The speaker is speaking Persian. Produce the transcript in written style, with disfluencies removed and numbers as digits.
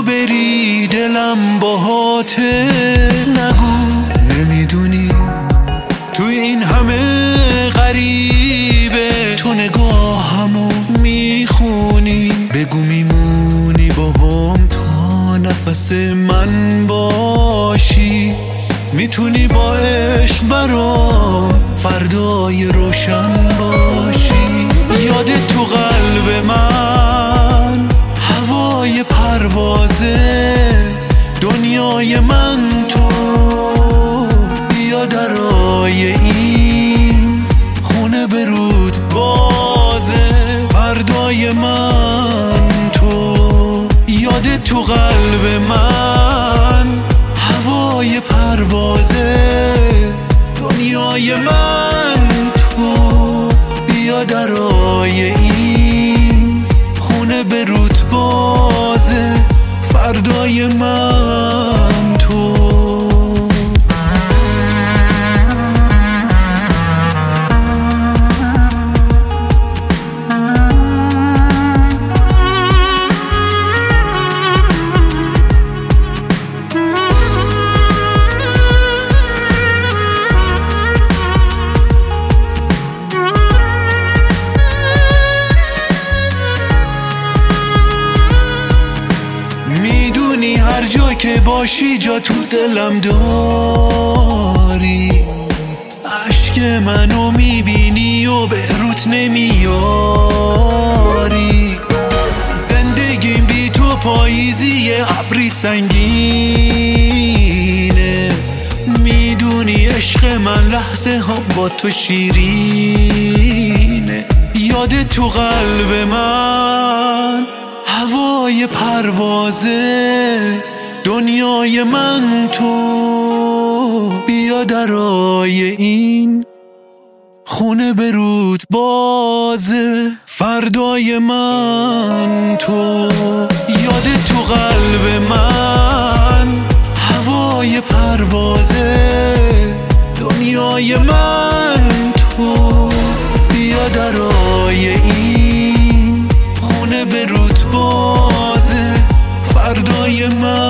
بری دلم باهاته. نگو نمیدونی توی این همه غریبه تو نگاهمو میخونی. بگو میمونی با هم تا نفس من باشی. میتونی با عشق برام فردای روشن باشی. یادت تو قلب من هوای پروازه، دنیای من تو. بیا درای این خونه به رود بازه، فردای من تو. یادت تو قلب من هوای پروازه، دنیای من تو. بیا درای این خونه به رود بازه، فردای من تو. میدونی هر جا که باشی جا تو دلم داری. عشق منو میبینی و به روت نمیاری. زندگیم بی تو پاییزی ابری سنگینه. میدونی عشق من لحظه ها با تو شیرینه. یادت تو قلب من هوای پروازه، دنیای من تو. بیا درای این خونه به رود بازه، فردای من تو. یادت تو قلب من هوای پروازه، دنیای من تو. بیا درای این خونه به رود بازه، فردای من.